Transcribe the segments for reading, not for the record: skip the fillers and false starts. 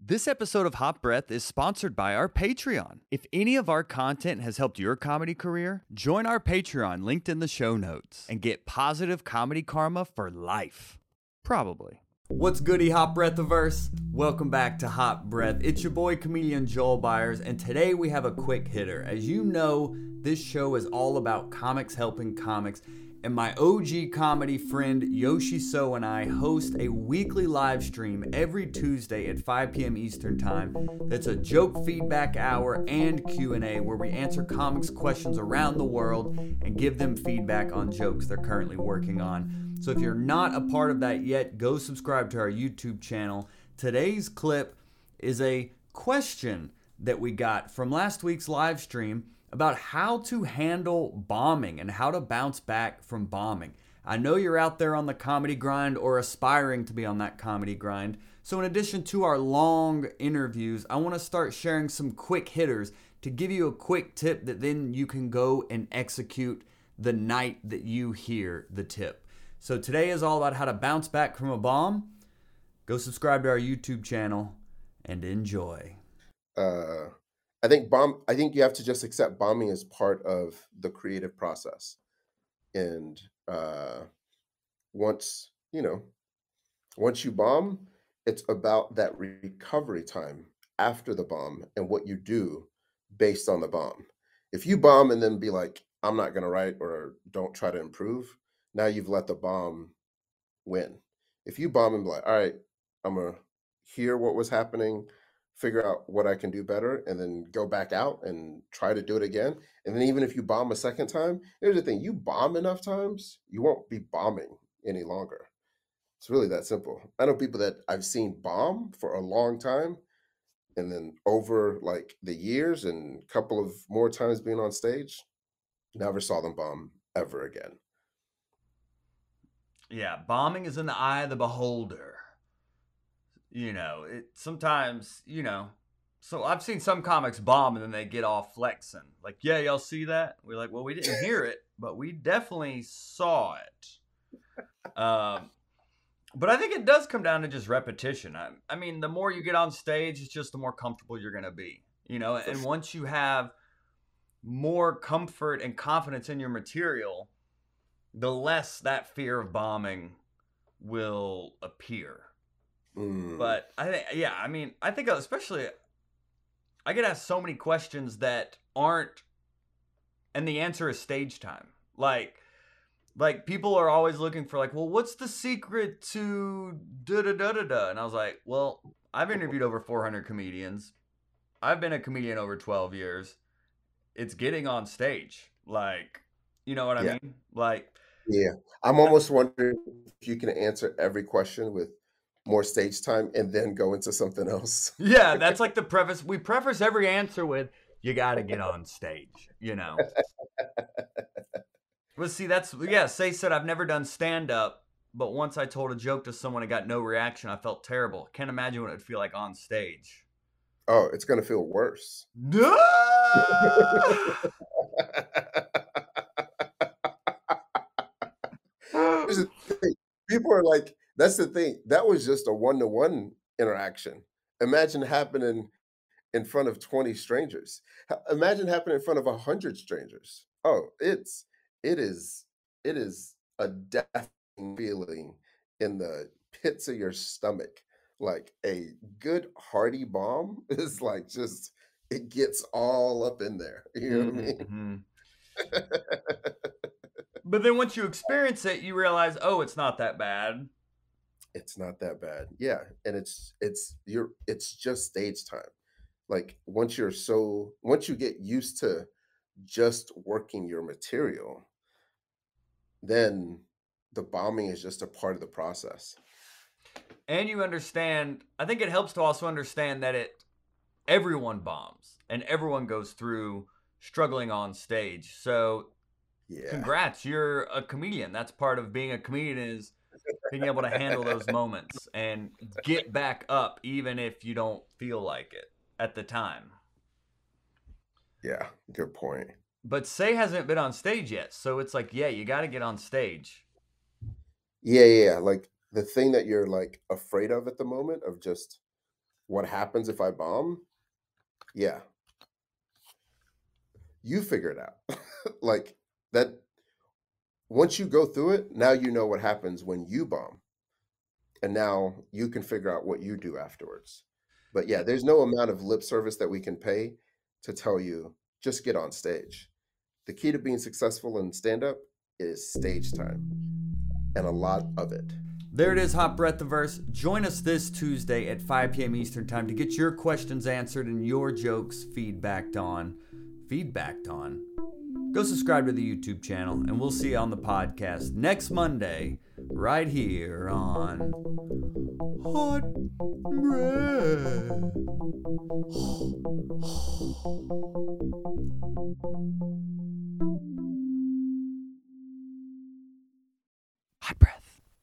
This episode of Hot Breath is sponsored by our Patreon. If any of our content has helped your comedy career, join our Patreon linked in the show notes and get positive comedy karma for life. Probably. What's goody, Hot Breathiverse? Welcome back to Hot Breath. It's your boy, comedian Joel Byers, and today we have a quick hitter. As you know, this show is all about comics helping comics, and my OG comedy friend Yoshi So and I host a weekly live stream every Tuesday at 5 p.m. Eastern Time. That's a joke feedback hour and Q&A where we answer comics questions around the world and give them feedback on jokes they're currently working on. So if you're not a part of that yet, go subscribe to our YouTube channel. Today's clip is a question that we got from last week's live stream about how to handle bombing and how to bounce back from bombing. I know you're out there on the comedy grind or aspiring to be on that comedy grind. So in addition to our long interviews, I want to start sharing some quick hitters to give you a quick tip that then you can go and execute the night that you hear the tip. So today is all about how to bounce back from a bomb. Go subscribe to our YouTube channel and enjoy. I think you have to just accept bombing as part of the creative process. And once, once you bomb, it's about that recovery time after the bomb and what you do based on the bomb. If you bomb and then be like, I'm not going to write or don't try to improve, now you've let the bomb win. If you bomb and be like, all right, I'm going to hear what was happening, figure out what I can do better, and then go back out and try to do it again. And then even if you bomb a second time, here's the thing, you bomb enough times, you won't be bombing any longer. It's really that simple. I know people that I've seen bomb for a long time, and then over like the years and a couple of more times being on stage, never saw them bomb ever again. Yeah, bombing is in the eye of the beholder. It sometimes, so I've seen some comics bomb and then they get off flexing. Like, yeah, y'all see that? We're like, well, we didn't hear it, but we definitely saw it. But I think it does come down to just repetition. I mean, the more you get on stage, it's just the more comfortable you're going to be, and once you have more comfort and confidence in your material, the less that fear of bombing will appear. But I think especially I get asked so many questions that aren't, and the answer is stage time. Like people are always looking for like, well, what's the secret to da da da da da? And I was like, well, I've interviewed over 400 comedians. I've been a comedian over 12 years. It's getting on stage. Like, you know what I mean? Like, yeah, I'm almost wondering if you can answer every question with more stage time and then go into something else. Yeah, that's like the preface. We preface every answer with, you got to get on stage, Well, see, Say said, I've never done stand-up, but once I told a joke to someone and got no reaction, I felt terrible. Can't imagine what it would feel like on stage. Oh, it's going to feel worse. People are like, that's the thing. That was just a one-to-one interaction. Imagine happening in front of 20 strangers. Imagine happening in front of 100 strangers. Oh, it is a death feeling in the pits of your stomach. Like a good hearty bomb is like just it gets all up in there. You know what I mean? But then once you experience it, you realize, oh, it's not that bad. It's not that bad. Yeah. And it's just stage time. Like once you get used to just working your material, then the bombing is just a part of the process. And you understand, I think it helps to also understand that everyone bombs and everyone goes through struggling on stage. So congrats, you're a comedian. That's part of being a comedian, is being able to handle those moments and get back up even if you don't feel like it at the time. Yeah, good point. But Say hasn't been on stage yet, so it's like, yeah, you got to get on stage. Yeah. Like the thing that you're like afraid of at the moment of just What happens if I bomb? Yeah, you figure it out. Like that once you go through it, now you know what happens when you bomb. And now you can figure out what you do afterwards. But yeah, there's no amount of lip service that we can pay to tell you just get on stage. The key to being successful in stand up is stage time and a lot of it. There it is, Hot Breathiverse. Join us this Tuesday at 5 p.m. Eastern Time to get your questions answered and your jokes feedbacked on. Go subscribe to the YouTube channel, and we'll see you on the podcast next Monday, right here on Hot Breath. Hot Breath.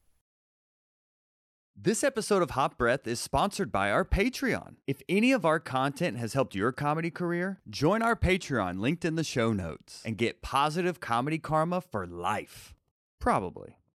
This episode of Hot Breath is sponsored by our Patreon. If any of our content has helped your comedy career, join our Patreon linked in the show notes and get positive comedy karma for life. Probably.